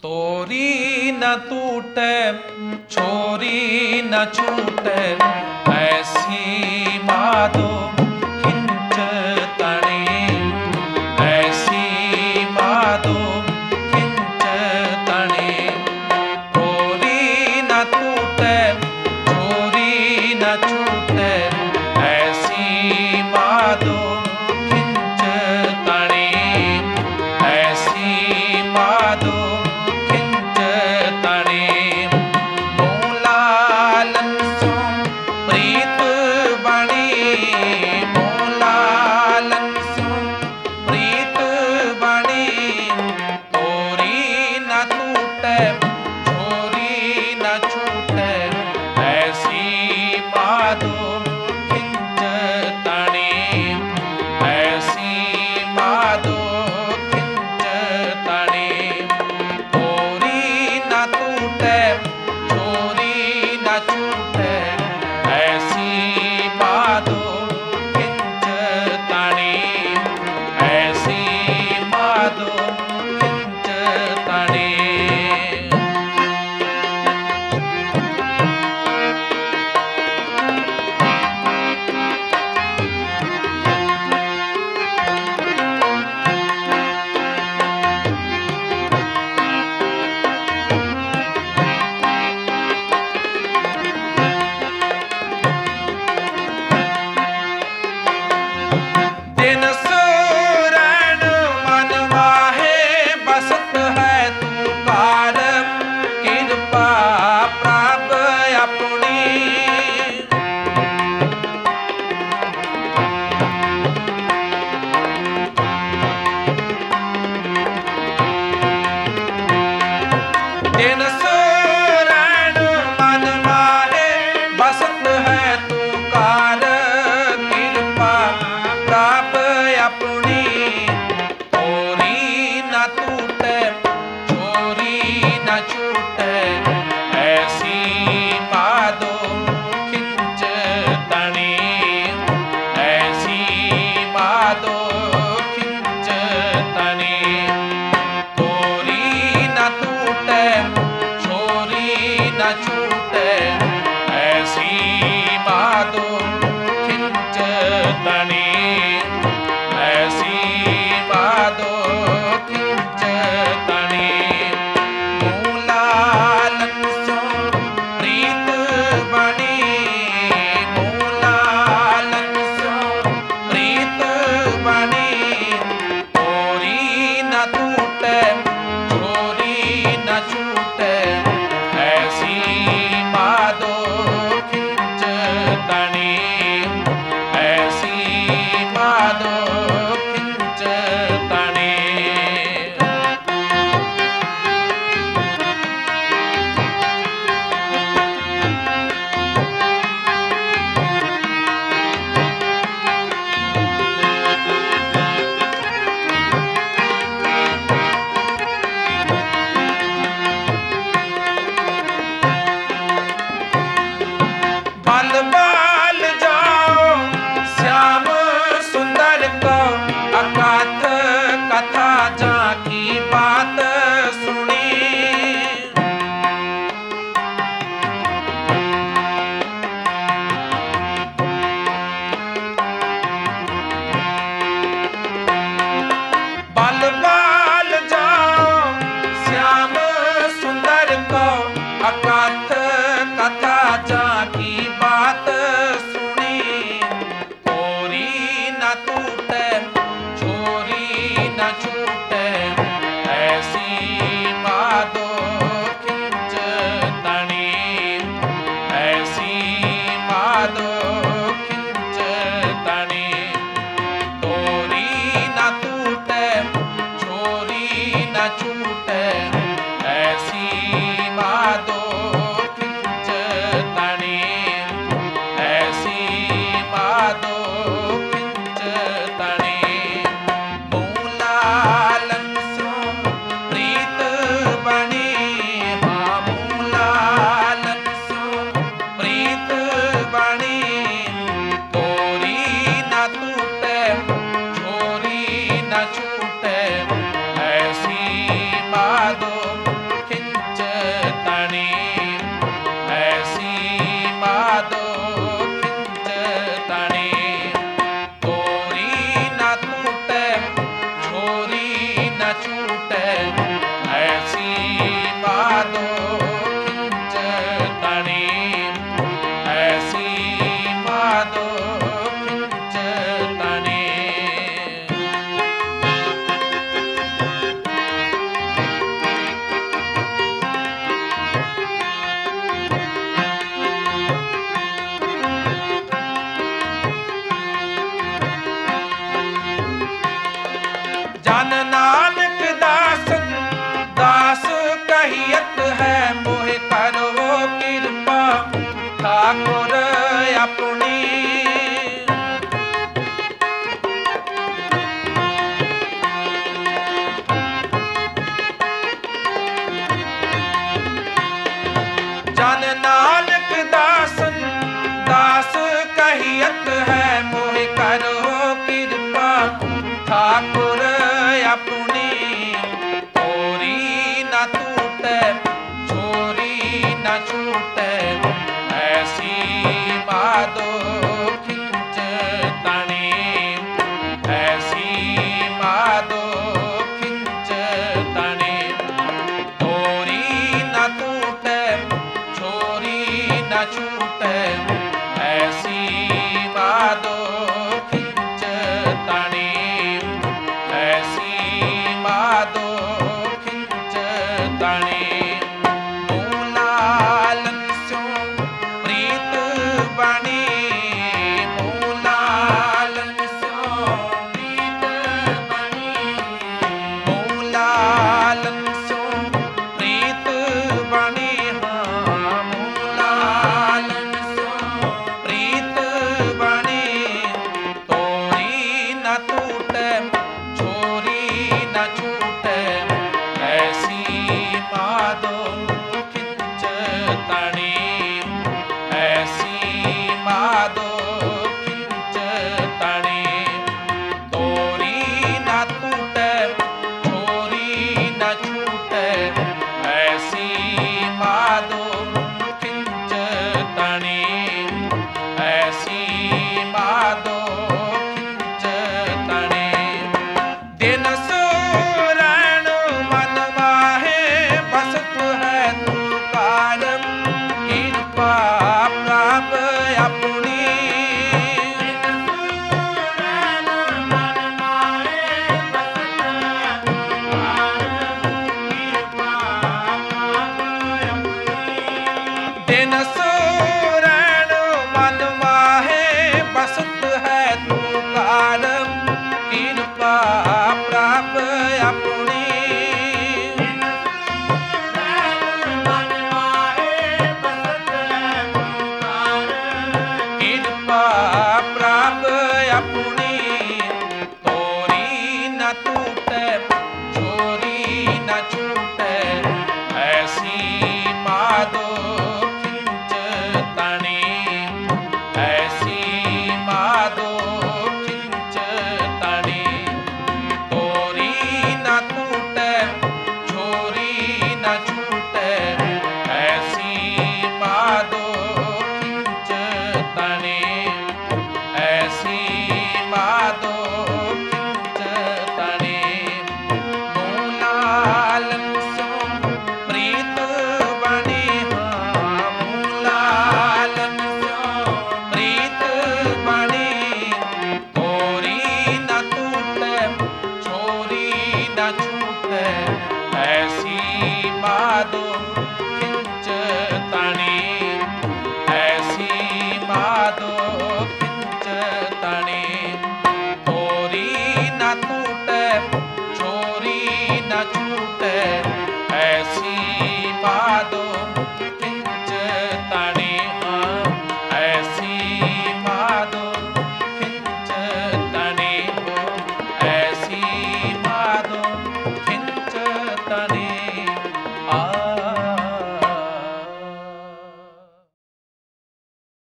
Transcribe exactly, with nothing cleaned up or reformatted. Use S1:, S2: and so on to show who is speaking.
S1: तोरी न टूटे छोरी न छूटे ऐसी माधो खिंच तणी ऐसी माधो खिंच तणी तोरी न टूटे छोरी न छूटे ऐसी माधो खिंच तणी ऐसी माधो
S2: मा
S1: छूटे ऐसी मादो खिंच तणी ऐसी मादो खिंच तणी तोरी न टूटे छोरी न छूटे ऐसी मादो खिंच तणी ऐसी मादो खिंच तणी मूलालन स्यों प्रीत बणी मूलालन स्यों प्रीत बणी मूलालन स्यों प्रीत बणी हाँ मूलालन स्यों प्रीत बणी तोरी न टूटे छोरी न छूटे ऐसी मादो खिंच तणी ऐसी मादो खिंच तणी तोरी न टूटे छोरी न छूटे ऐसी मादो खिंच तणी ऐसी मादो खिंच तणी दिन सुरण मन माहे बसत है तू कारम कृपा प्राप अपनी दिन सुरण मन माहे बसत है तू कारम कृपा प्राप अपनी कृपा प्राप अपनी तोरी न टूटे छोरी न छूटे ऐसी मादो खिंच तणी ऐसी मादो खिंच तणी तोरी न टूटे छोरी न छूटे ऐसी मादो खिंच तणी ऐसी मादो खिंच तणी मूलालन स्यों प्रीत बणी हाँ मूलालन स्यों प्रीत बणी तोरी न टूटे छोरी न छूटे ऐसी मादो खिंच तणी ऐसी मादो खिंच तणी तोरी न टूटे छोरी न छूटे